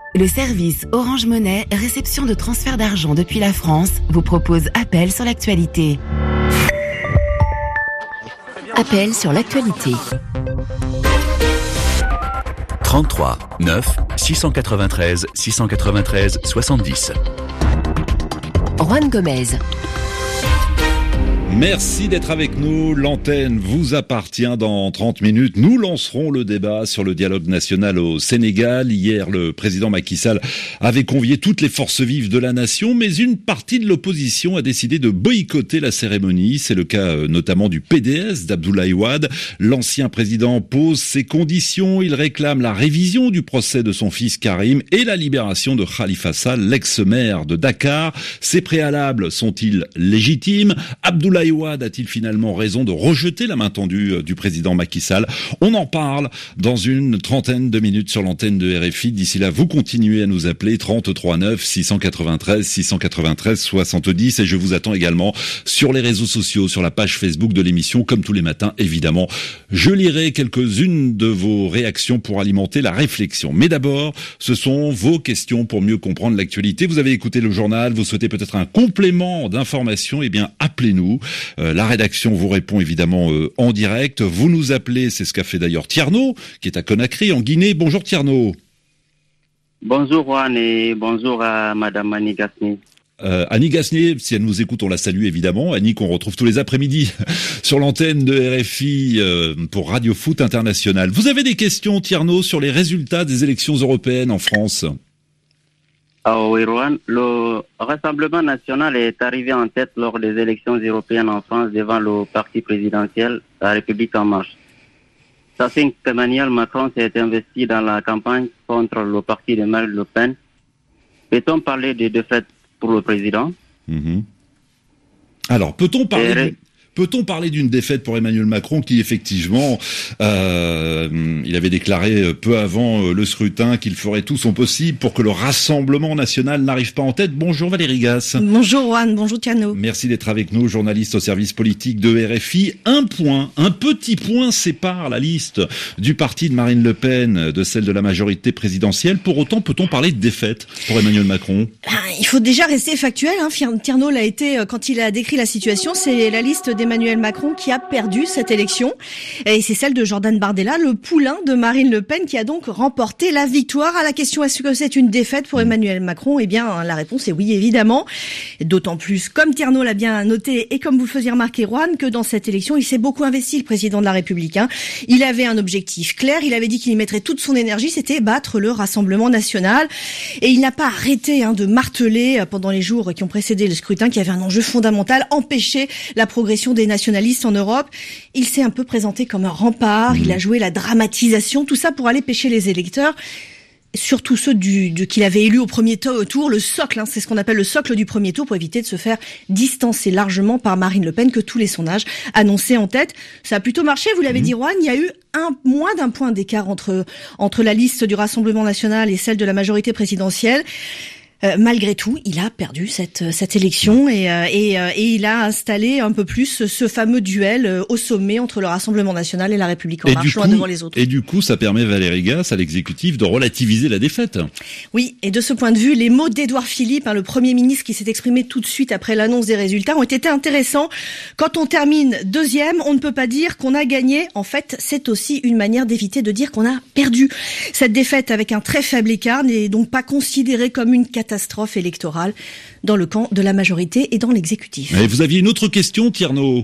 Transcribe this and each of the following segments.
Le service Orange Monnaie, réception de transfert d'argent depuis la France, vous propose Appel sur l'actualité. Appel sur l'actualité. 33 9 693 693 70. Juan Gomez. Merci d'être avec nous. L'antenne vous appartient dans 30 minutes. Nous lancerons le débat sur le dialogue national au Sénégal. Hier, le président Macky Sall avait convié toutes les forces vives de la nation, mais une partie de l'opposition a décidé de boycotter la cérémonie. C'est le cas notamment du PDS d'Abdoulaye Wade. L'ancien président pose ses conditions. Il réclame la révision du procès de son fils Karim et la libération de Khalifa Sall, l'ex-maire de Dakar. Ces préalables sont-ils légitimes? Abdoulaye Wade a-t-il finalement raison de rejeter la main tendue du président Macky Sall? On en parle dans une trentaine de minutes sur l'antenne de RFI. D'ici là, vous continuez à nous appeler 33 9 693 693 70 et je vous attends également sur les réseaux sociaux, sur la page Facebook de l'émission, comme tous les matins évidemment. Je lirai quelques-unes de vos réactions pour alimenter la réflexion. Mais d'abord, ce sont vos questions pour mieux comprendre l'actualité. Vous avez écouté le journal, vous souhaitez peut-être un complément d'information, eh bien appelez-nous. La rédaction vous répond évidemment en direct. Vous nous appelez, c'est ce qu'a fait d'ailleurs Tierno, qui est à Conakry, en Guinée. Bonjour Tierno. Bonjour Juan et bonjour à Madame Annie Gasnier. Annie Gasnier, si elle nous écoute, on la salue évidemment. Annie qu'on retrouve tous les après-midi sur l'antenne de RFI pour Radio Foot International. Vous avez des questions, Tierno, sur les résultats des élections européennes en France? Ah oui, Juan, le Rassemblement national est arrivé en tête lors des élections européennes en France devant le parti présidentiel, la République en marche. Sachant qu'Emmanuel Macron s'est investi dans la campagne contre le parti de Marine Le Pen, peut-on parler de défaite pour le président? Alors, peut-on parler d'une défaite pour Emmanuel Macron qui, effectivement, il avait déclaré peu avant le scrutin qu'il ferait tout son possible pour que le Rassemblement national n'arrive pas en tête. Bonjour Valérie Gasse. Bonjour Juan, bonjour Tiano. Merci d'être avec nous, journaliste au service politique de RFI. Un petit point sépare la liste du parti de Marine Le Pen de celle de la majorité présidentielle. Pour autant, peut-on parler de défaite pour Emmanuel Macron? Il faut déjà rester factuel. Tierno l'a été quand il a décrit la situation. C'est la liste d'Emmanuel Macron qui a perdu cette élection. Et c'est celle de Jordan Bardella, le poulain de Marine Le Pen, qui a donc remporté la victoire. À la question, est-ce que c'est une défaite pour Emmanuel Macron? Eh bien, la réponse est oui, évidemment. D'autant plus, comme Tierno l'a bien noté et comme vous le faisiez remarquer, Juan, que dans cette élection, il s'est beaucoup investi, le président de la République. Il avait un objectif clair. Il avait dit qu'il y mettrait toute son énergie. C'était battre le Rassemblement national. Et il n'a pas arrêté de marteler pendant les jours qui ont précédé le scrutin qu'il y avait un enjeu fondamental, empêcher la progression des nationalistes en Europe. Il s'est un peu présenté comme un rempart. Il a joué la dramatisation, tout ça pour aller pêcher les électeurs. Surtout ceux qu'il avait élus au premier tour, le socle, c'est ce qu'on appelle le socle du premier tour, pour éviter de se faire distancer largement par Marine Le Pen, que tous les sondages annonçaient en tête. Ça a plutôt marché, vous l'avez dit Juan, il y a eu moins d'un point d'écart entre la liste du Rassemblement national et celle de la majorité présidentielle. Malgré tout, il a perdu cette élection et il a installé un peu plus ce fameux duel au sommet entre le Rassemblement national et la République en marche, loin devant les autres. Et du coup, ça permet Valérie Gasse à l'exécutif de relativiser la défaite. Oui, et de ce point de vue, les mots d'Édouard Philippe, le Premier ministre qui s'est exprimé tout de suite après l'annonce des résultats, ont été intéressants. Quand on termine deuxième, on ne peut pas dire qu'on a gagné. En fait, c'est aussi une manière d'éviter de dire qu'on a perdu. Cette défaite avec un très faible écart n'est donc pas considérée comme une catastrophe électorale dans le camp de la majorité et dans l'exécutif. Et vous aviez une autre question, Tierno?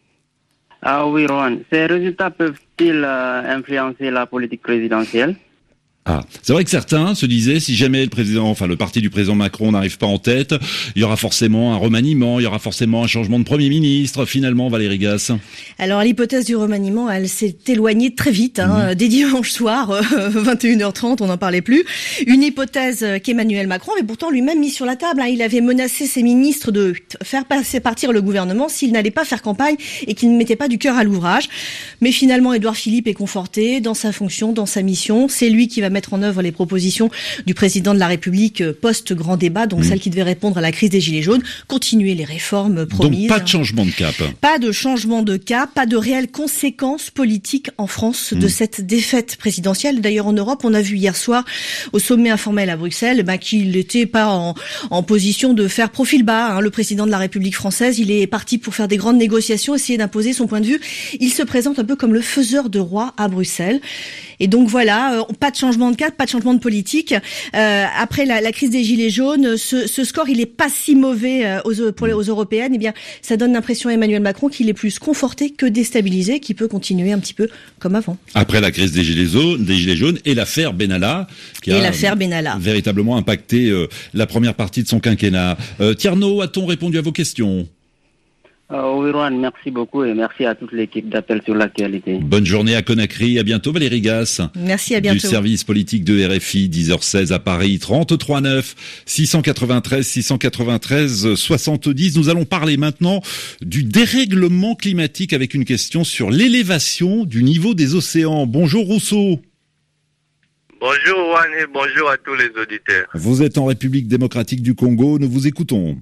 Ah oui, Rohan. Ces résultats peuvent-ils influencer la politique présidentielle? C'est vrai que certains se disaient, si jamais le parti du président Macron n'arrive pas en tête, il y aura forcément un remaniement, il y aura forcément un changement de Premier ministre, finalement, Valérie Gasse. Alors, l'hypothèse du remaniement, elle s'est éloignée très vite, dès dimanche soir, 21h30, on n'en parlait plus. Une hypothèse qu'Emmanuel Macron avait pourtant lui-même mis sur la table. Il avait menacé ses ministres de faire partir le gouvernement s'il n'allait pas faire campagne et qu'il ne mettait pas du cœur à l'ouvrage. Mais finalement, Édouard Philippe est conforté dans sa fonction, dans sa mission. C'est lui qui va mettre en œuvre les propositions du président de la République post-grand débat, donc celle qui devait répondre à la crise des Gilets jaunes, continuer les réformes promises. Donc pas de changement de cap. Pas de changement de cap, pas de réelles conséquences politiques en France de cette défaite présidentielle. D'ailleurs en Europe, on a vu hier soir au sommet informel à Bruxelles qu'il n'était pas en position de faire profil bas. Le président de la République française, il est parti pour faire des grandes négociations, essayer d'imposer son point de vue. Il se présente un peu comme le faiseur de roi à Bruxelles. Et donc voilà, pas de changement de cap, pas de changement de politique. Après la crise des Gilets jaunes, ce score, il est pas si mauvais aux européennes. Eh bien, ça donne l'impression à Emmanuel Macron qu'il est plus conforté que déstabilisé, qu'il peut continuer un petit peu comme avant. Après la crise des Gilets jaunes et l'affaire Benalla, qui a véritablement impacté la première partie de son quinquennat. Tierno, a-t-on répondu à vos questions ? Oui, Rohan, merci beaucoup et merci à toute l'équipe d'Appel sur l'actualité. Bonne journée à Conakry. À bientôt, Valérie Gasse. Merci, à bientôt. Du service politique de RFI, 10h16 à Paris, 33 9 693 693 70. Nous allons parler maintenant du dérèglement climatique avec une question sur l'élévation du niveau des océans. Bonjour Rousseau. Bonjour Rohan et bonjour à tous les auditeurs. Vous êtes en République démocratique du Congo, nous vous écoutons.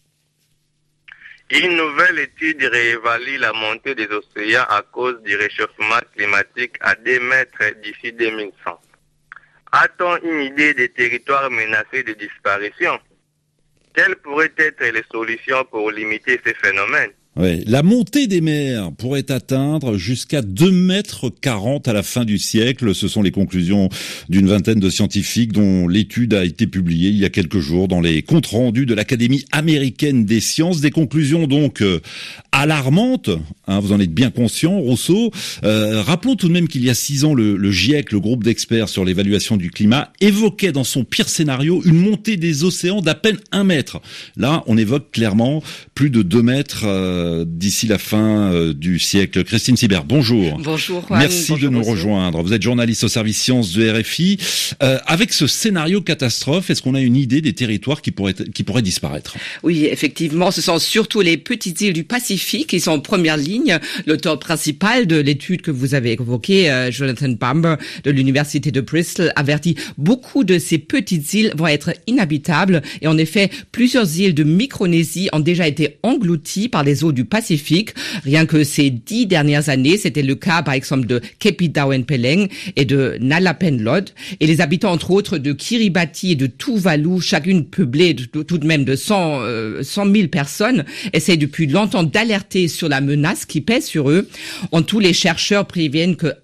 Une nouvelle étude réévalue la montée des océans à cause du réchauffement climatique à 2 mètres d'ici 2100. A-t-on une idée des territoires menacés de disparition? Quelles pourraient être les solutions pour limiter ces phénomènes? Ouais, la montée des mers pourrait atteindre jusqu'à 2,40 mètres à la fin du siècle. Ce sont les conclusions d'une vingtaine de scientifiques dont l'étude a été publiée il y a quelques jours dans les comptes rendus de l'Académie américaine des sciences. Des conclusions donc alarmantes, vous en êtes bien conscient, Rousseau. Rappelons tout de même qu'il y a 6 ans, le GIEC, le groupe d'experts sur l'évaluation du climat, évoquait dans son pire scénario une montée des océans d'à peine 1 mètre. Là, on évoque clairement plus de 2 mètres d'ici la fin du siècle. Christine Sibert, bonjour. Bonjour Juan. Merci de nous rejoindre. Vous êtes journaliste au service sciences de RFI. Avec ce scénario catastrophe, est-ce qu'on a une idée des territoires qui pourraient disparaître? Oui, effectivement, ce sont surtout les petites îles du Pacifique qui sont en première ligne. L'auteur principal de l'étude que vous avez évoquée, Jonathan Bamber de l'université de Bristol, avertit beaucoup de ces petites îles vont être inhabitables. Et en effet, plusieurs îles de Micronésie ont déjà été englouties par les eaux du Pacifique. Rien que ces 10 dernières années, c'était le cas par exemple de Kepidawen-Peleng et de Nalapenlod. Et les habitants entre autres de Kiribati et de Tuvalu, chacune peuplée tout de même de 100 000 personnes, essayent depuis longtemps d'alerter sur la menace qui pèse sur eux. En tout, les chercheurs préviennent que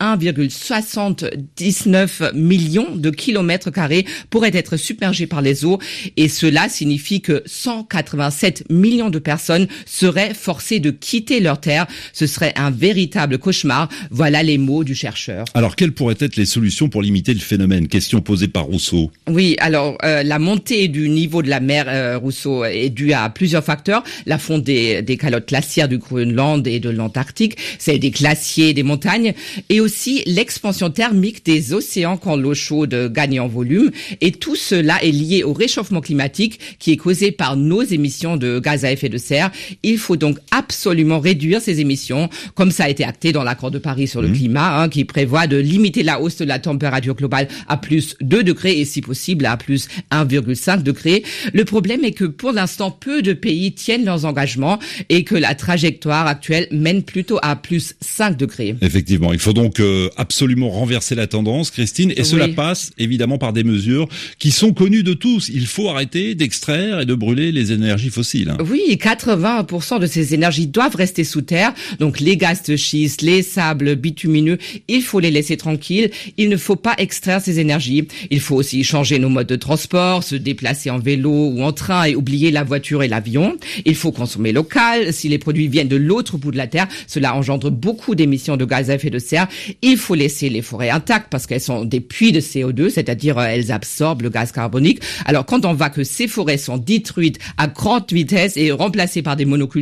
1,79 million de kilomètres carrés pourraient être submergés par les eaux. Et cela signifie que 187 millions de personnes seraient forcées de quitter leur terre. Ce serait un véritable cauchemar. Voilà les mots du chercheur. Alors, quelles pourraient être les solutions pour limiter le phénomène? Question posée par Rousseau. Oui, alors la montée du niveau de la mer, Rousseau, est due à plusieurs facteurs. La fonte des calottes glaciaires du Groenland et de l'Antarctique, celle des glaciers, des montagnes, et aussi l'expansion thermique des océans quand l'eau chaude gagne en volume. Et tout cela est lié au réchauffement climatique qui est causé par nos émissions de gaz à effet de serre. Il faut donc absolument réduire ces émissions, comme ça a été acté dans l'accord de Paris sur le climat, qui prévoit de limiter la hausse de la température globale à plus 2 degrés et si possible à plus 1,5 degrés. Le problème est que pour l'instant, peu de pays tiennent leurs engagements et que la trajectoire actuelle mène plutôt à plus 5 degrés. Effectivement, il faut donc absolument renverser la tendance, Christine, et cela passe évidemment par des mesures qui sont connues de tous. Il faut arrêter d'extraire et de brûler les énergies fossiles. Oui, 80% de ces énergies doivent rester sous terre. Donc les gaz de schiste, les sables bitumineux, il faut les laisser tranquilles. Il ne faut pas extraire ces énergies. Il faut aussi changer nos modes de transport, se déplacer en vélo ou en train et oublier la voiture et l'avion. Il faut consommer local. Si les produits viennent de l'autre bout de la terre, cela engendre beaucoup d'émissions de gaz à effet de serre. Il faut laisser les forêts intactes parce qu'elles sont des puits de CO2, c'est-à-dire elles absorbent le gaz carbonique. Alors quand on voit que ces forêts sont détruites à grande vitesse et remplacées par des monocultures de soja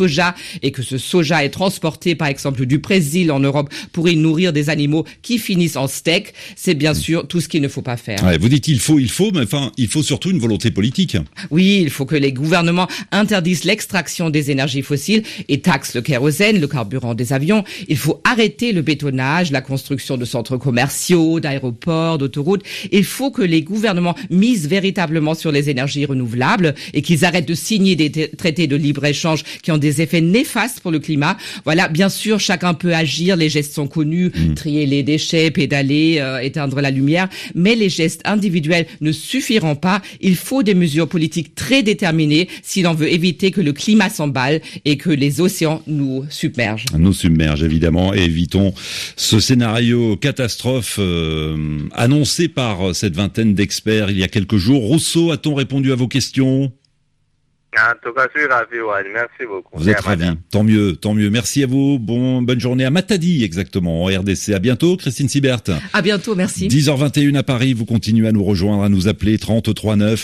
soja et que ce soja est transporté par exemple du Brésil en Europe pour y nourrir des animaux qui finissent en steak, c'est bien sûr tout ce qu'il ne faut pas faire. Ouais, vous dites il faut, mais enfin, il faut surtout une volonté politique. Oui, il faut que les gouvernements interdisent l'extraction des énergies fossiles et taxent le kérosène, le carburant des avions. Il faut arrêter le bétonnage, la construction de centres commerciaux, d'aéroports, d'autoroutes. Il faut que les gouvernements misent véritablement sur les énergies renouvelables et qu'ils arrêtent de signer des traités de libre-échange qui ont des effets néfastes pour le climat. Voilà, bien sûr, chacun peut agir, les gestes sont connus, trier les déchets, pédaler, éteindre la lumière, mais les gestes individuels ne suffiront pas. Il faut des mesures politiques très déterminées si l'on veut éviter que le climat s'emballe et que les océans nous submergent. Nous submergent, évidemment, et évitons ce scénario catastrophe annoncé par cette vingtaine d'experts il y a quelques jours. Rousseau, a-t-on répondu à vos questions ? En tout cas, je suis ravi, Juan. Merci beaucoup. Vous êtes ravi. Tant mieux, tant mieux. Merci à vous. Bonne journée à Matadi, exactement, en RDC. À bientôt, Christine Sibert. À bientôt, merci. 10h21 à Paris. Vous continuez à nous rejoindre, à nous appeler 33 9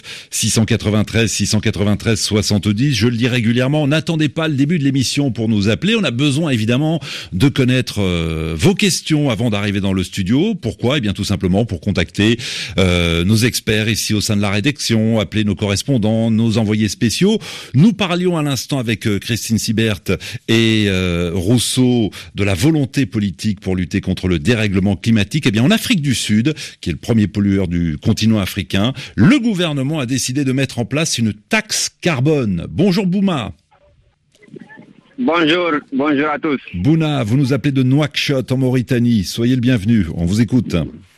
693 70. Je le dis régulièrement, n'attendez pas le début de l'émission pour nous appeler. On a besoin, évidemment, de connaître vos questions avant d'arriver dans le studio. Pourquoi? Eh bien, tout simplement pour contacter nos experts ici au sein de la rédaction, appeler nos correspondants, nos envoyés spéciaux. Nous parlions à l'instant avec Christine Sibert et Rousseau de la volonté politique pour lutter contre le dérèglement climatique. Eh bien, en Afrique du Sud, qui est le premier pollueur du continent africain, le gouvernement a décidé de mettre en place une taxe carbone. Bonjour Bouma. Bonjour à tous. Bouna, vous nous appelez de Nouakchott en Mauritanie. Soyez le bienvenu, on vous écoute.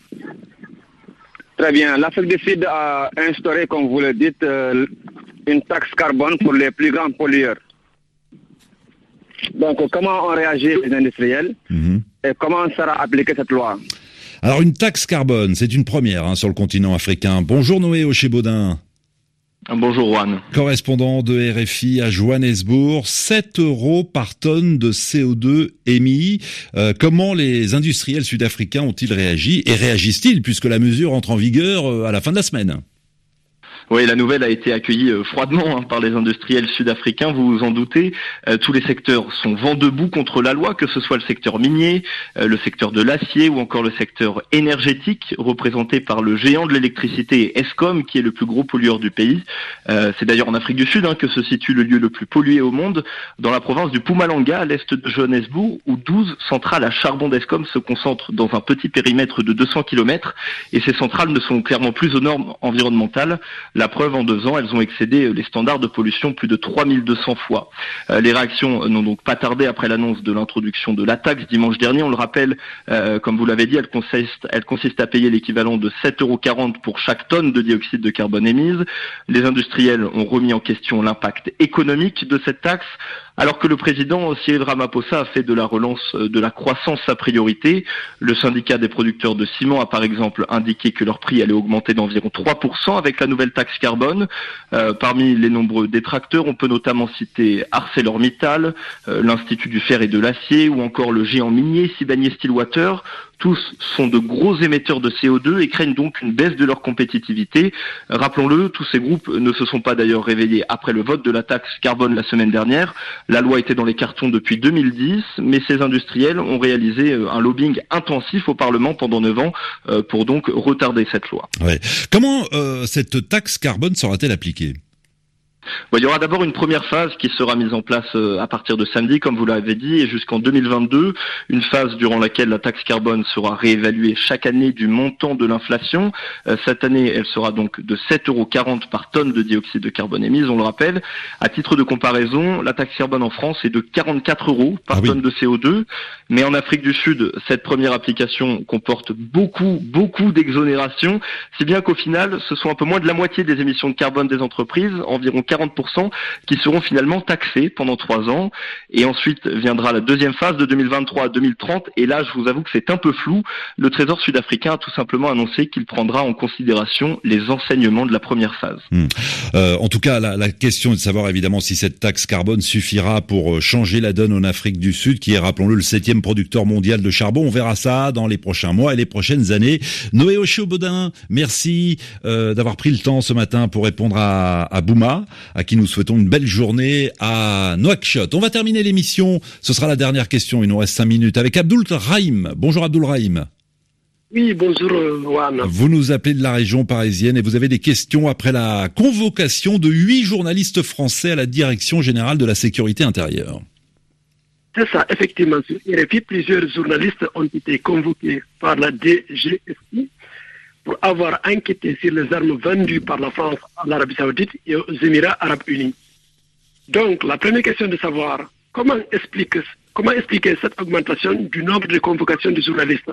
Très bien. L'Afrique du Sud a instauré, comme vous le dites, une taxe carbone pour les plus grands pollueurs. Donc, comment ont réagi les industriels et comment sera appliquée cette loi? Alors, une taxe carbone, c'est une première sur le continent africain. Bonjour Noé Ochebaudin. Bonjour Juan. Correspondant de RFI à Johannesburg, 7 € par tonne de CO2 émis. Comment les industriels sud-africains ont-ils réagi et réagissent-ils puisque la mesure entre en vigueur à la fin de la semaine? Oui, la nouvelle a été accueillie froidement par les industriels sud-africains, vous vous en doutez. Tous les secteurs sont vent debout contre la loi, que ce soit le secteur minier, le secteur de l'acier ou encore le secteur énergétique, représenté par le géant de l'électricité Eskom, qui est le plus gros pollueur du pays. C'est d'ailleurs en Afrique du Sud que se situe le lieu le plus pollué au monde, dans la province du Mpumalanga, à l'est de Johannesburg, où 12 centrales à charbon d'Eskom se concentrent dans un petit périmètre de 200 km, et ces centrales ne sont clairement plus aux normes environnementales. La preuve, en 2 ans, elles ont excédé les standards de pollution plus de 3200 fois. Les réactions n'ont donc pas tardé après l'annonce de l'introduction de la taxe dimanche dernier. On le rappelle, comme vous l'avez dit, elle consiste à payer l'équivalent de 7,40 € pour chaque tonne de dioxyde de carbone émise. Les industriels ont remis en question l'impact économique de cette taxe, alors que le président Cyril Ramaphosa a fait de la relance de la croissance sa priorité. Le syndicat des producteurs de ciment a par exemple indiqué que leur prix allait augmenter d'environ 3% avec la nouvelle taxe carbone. Parmi les nombreux détracteurs, on peut notamment citer ArcelorMittal, l'Institut du fer et de l'acier ou encore le géant minier Sibanye-Stillwater. Tous sont de gros émetteurs de CO2 et craignent donc une baisse de leur compétitivité. Rappelons-le, tous ces groupes ne se sont pas d'ailleurs réveillés après le vote de la taxe carbone la semaine dernière. La loi était dans les cartons depuis 2010, mais ces industriels ont réalisé un lobbying intensif au Parlement pendant 9 ans pour donc retarder cette loi. Ouais. Comment cette taxe carbone sera-t-elle appliquée ? Il y aura d'abord une première phase qui sera mise en place à partir de samedi, comme vous l'avez dit, et jusqu'en 2022, une phase durant laquelle la taxe carbone sera réévaluée chaque année du montant de l'inflation. Cette année, elle sera donc de 7,40 € par tonne de dioxyde de carbone émise, on le rappelle. À titre de comparaison, la taxe carbone en France est de 44 € par tonne de CO2, mais en Afrique du Sud, cette première application comporte beaucoup d'exonérations, si bien qu'au final, ce sont un peu moins de la moitié des émissions de carbone des entreprises, environ 40%, qui seront finalement taxés pendant 3 ans. Et ensuite viendra la deuxième phase de 2023 à 2030. Et là, je vous avoue que c'est un peu flou. Le Trésor sud-africain a tout simplement annoncé qu'il prendra en considération les enseignements de la première phase. En tout cas, la question est de savoir évidemment si cette taxe carbone suffira pour changer la donne en Afrique du Sud, qui est, rappelons-le, le 7e producteur mondial de charbon. On verra ça dans les prochains mois et les prochaines années. Noé Ochebaudin, merci d'avoir pris le temps ce matin pour répondre à Bouma. à qui nous souhaitons une belle journée à Nouakchott. On va terminer l'émission, ce sera la dernière question, il nous reste 5 minutes, avec Abdul Rahim. Bonjour Abdul Rahim. Oui, bonjour Juan. Vous nous appelez de la région parisienne et vous avez des questions après la convocation de 8 journalistes français à la Direction Générale de la Sécurité Intérieure. C'est ça, effectivement. Sur RFI, plusieurs journalistes ont été convoqués par la DGSI pour avoir enquêté sur les armes vendues par la France à l'Arabie Saoudite et aux Émirats Arabes Unis. Donc, la première question est de savoir comment expliquer cette augmentation du nombre de convocations de journalistes.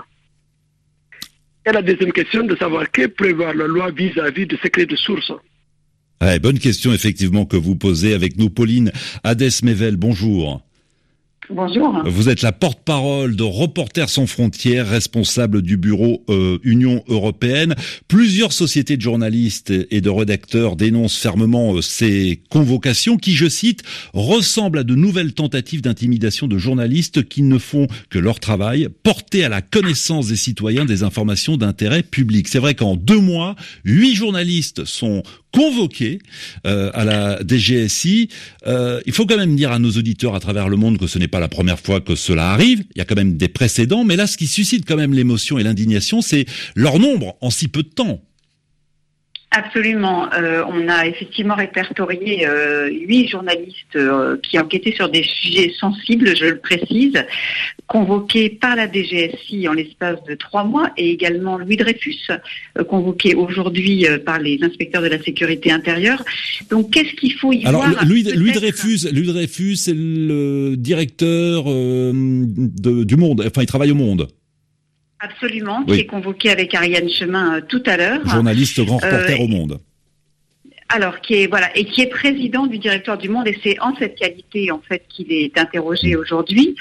Et la deuxième question de savoir que prévoit la loi vis-à-vis du secret de source. Ouais, bonne question effectivement que vous posez avec nous, Pauline Hadès-Mével. Bonjour. Bonjour. Vous êtes la porte-parole de Reporters sans frontières, responsable du bureau Union européenne. Plusieurs sociétés de journalistes et de rédacteurs dénoncent fermement ces convocations qui, je cite, ressemblent à de nouvelles tentatives d'intimidation de journalistes qui ne font que leur travail, porter à la connaissance des citoyens des informations d'intérêt public. C'est vrai qu'en 2 mois, 8 journalistes sont convoqués à la DGSI. Il faut quand même dire à nos auditeurs à travers le monde que ce n'est pas la première fois que cela arrive. Il y a quand même des précédents, mais là, ce qui suscite quand même l'émotion et l'indignation, c'est leur nombre en si peu de temps. Absolument. On a effectivement répertorié 8 journalistes qui enquêtaient sur des sujets sensibles, je le précise, convoqués par la DGSI en l'espace de 3 mois, et également Louis Dreyfus, convoqué aujourd'hui par les inspecteurs de la sécurité intérieure. Donc, qu'est-ce qu'il faut y voir? Alors, Louis Dreyfus, c'est le directeur du Monde. Enfin, il travaille au Monde. Absolument, oui. Qui est convoqué avec Ariane Chemin tout à l'heure. Journaliste grand reporter au Monde. Alors, qui est président du directoire du Monde, et c'est en cette qualité, en fait, qu'il est interrogé aujourd'hui.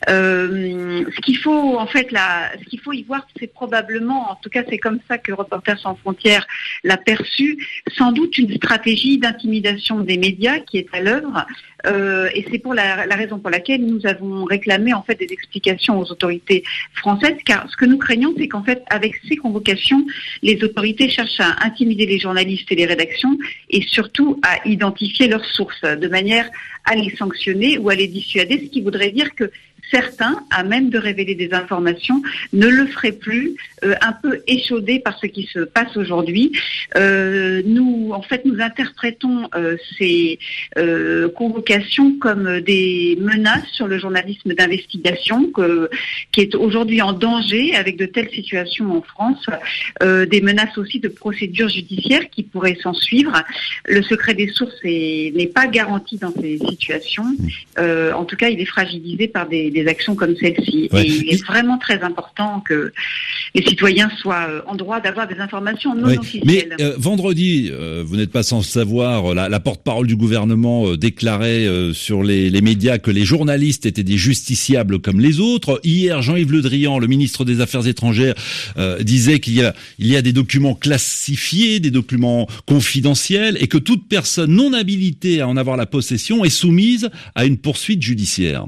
Ce qu'il faut y voir, c'est probablement, en tout cas, c'est comme ça que Reporters sans frontières l'a perçu, sans doute une stratégie d'intimidation des médias qui est à l'œuvre. Et c'est pour la raison pour laquelle nous avons réclamé en fait des explications aux autorités françaises, car ce que nous craignons, c'est qu'en fait, avec ces convocations, les autorités cherchent à intimider les journalistes et les rédactions, et surtout à identifier leurs sources, de manière à les sanctionner ou à les dissuader, ce qui voudrait dire que certains, à même de révéler des informations, ne le feraient plus, un peu échaudés par ce qui se passe aujourd'hui. Nous interprétons ces convocations comme des menaces sur le journalisme d'investigation qui est aujourd'hui en danger avec de telles situations en France, des menaces aussi de procédures judiciaires qui pourraient s'en suivre. Le secret des sources n'est pas garanti dans ces situations. En tout cas, il est fragilisé par des actions comme celle-ci. Ouais. Et il est vraiment très important que les citoyens soient en droit d'avoir des informations non officielles. Mais vendredi, vous n'êtes pas sans savoir, la porte-parole du gouvernement déclarait sur les médias que les journalistes étaient des justiciables comme les autres. Hier, Jean-Yves Le Drian, le ministre des Affaires étrangères, disait qu'il y a des documents classifiés, des documents confidentiels, et que toute personne non habilitée à en avoir la possession est soumise à une poursuite judiciaire.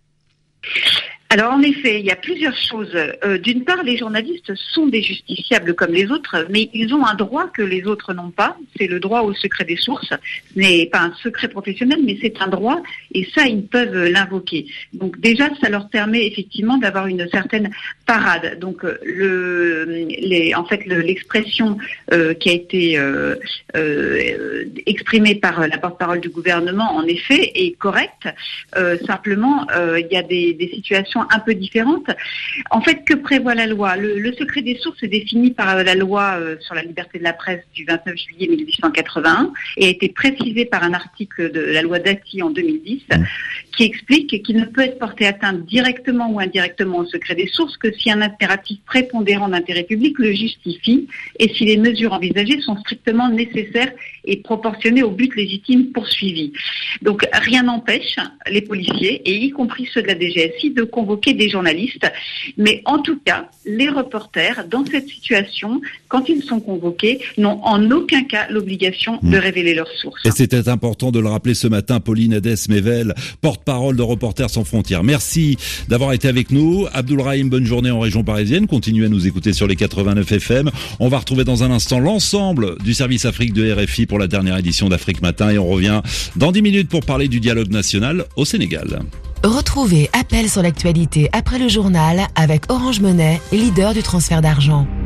Alors en effet, il y a plusieurs choses. D'une part, les journalistes sont des justiciables comme les autres, mais ils ont un droit que les autres n'ont pas. C'est le droit au secret des sources. Ce n'est pas un secret professionnel, mais c'est un droit, et ça, ils peuvent l'invoquer. Donc déjà, ça leur permet effectivement d'avoir une certaine parade. Donc l'expression qui a été exprimée par la porte-parole du gouvernement, en effet, est correcte. Simplement, il y a des situations un peu différentes. En fait, que prévoit la loi ? Le secret des sources est défini par la loi sur la liberté de la presse du 29 juillet 1881 et a été précisé par un article de la loi Dati en 2010 qui explique qu'il ne peut être porté atteinte directement ou indirectement au secret des sources que si un impératif prépondérant d'intérêt public le justifie et si les mesures envisagées sont strictement nécessaires et proportionnées au but légitime poursuivi. Donc rien n'empêche les policiers, et y compris ceux de la DGSI, de convoquer convoquer des journalistes. Mais en tout cas, les reporters, dans cette situation, quand ils sont convoqués, n'ont en aucun cas l'obligation de révéler leurs sources. Et c'était important de le rappeler ce matin, Pauline Hadès-Mével, porte-parole de Reporters sans frontières. Merci d'avoir été avec nous. Abdoulrahim, bonne journée en région parisienne. Continuez à nous écouter sur les 89 FM. On va retrouver dans un instant l'ensemble du service Afrique de RFI pour la dernière édition d'Afrique Matin et on revient dans 10 minutes pour parler du dialogue national au Sénégal. Retrouvez Appel sur l'actualité après le journal avec Orange Money, leader du transfert d'argent.